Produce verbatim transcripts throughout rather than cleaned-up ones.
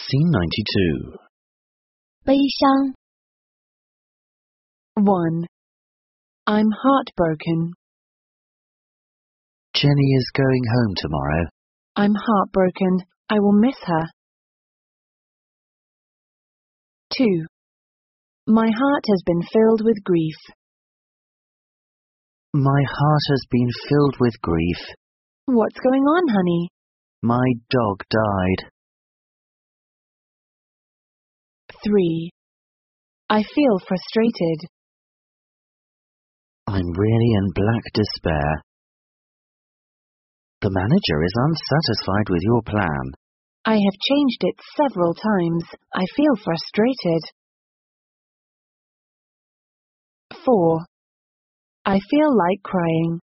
Scene ninety-two. 悲伤 one. I'm heartbroken. Jenny is going home tomorrow. I'm heartbroken. I will miss her. two. My heart has been filled with grief. My heart has been filled with grief. What's going on, honey? My dog died. three. I feel frustrated. I'm really in black despair. The manager is unsatisfied with your plan. I have changed it several times. I feel frustrated. four. I feel like crying.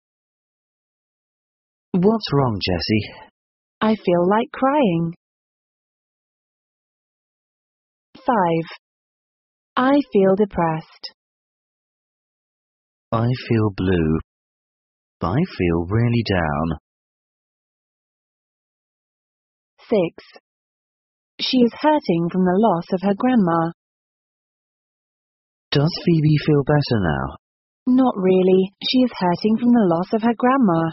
What's wrong, Jessie? I feel like crying. five. I feel depressed. I feel blue. I feel really down. six. She is hurting from the loss of her grandma. Does Phoebe feel better now? Not really. She is hurting from the loss of her grandma.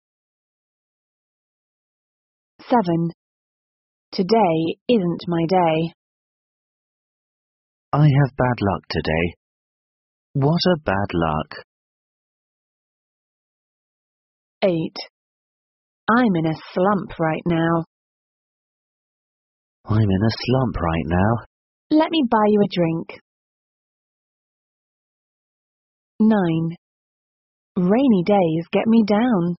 seven. Today isn't my day. I have bad luck today. What a bad luck. eight. I'm in a slump right now. I'm in a slump right now. Let me buy you a drink. nine. Rainy days get me down.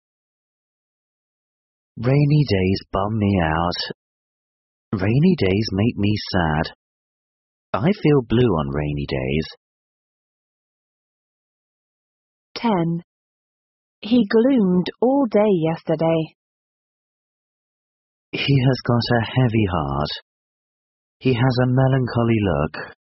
Rainy days bum me out. Rainy days make me sad. I feel blue on rainy days. ten. He gloomed all day yesterday. He has got a heavy heart. He has a melancholy look.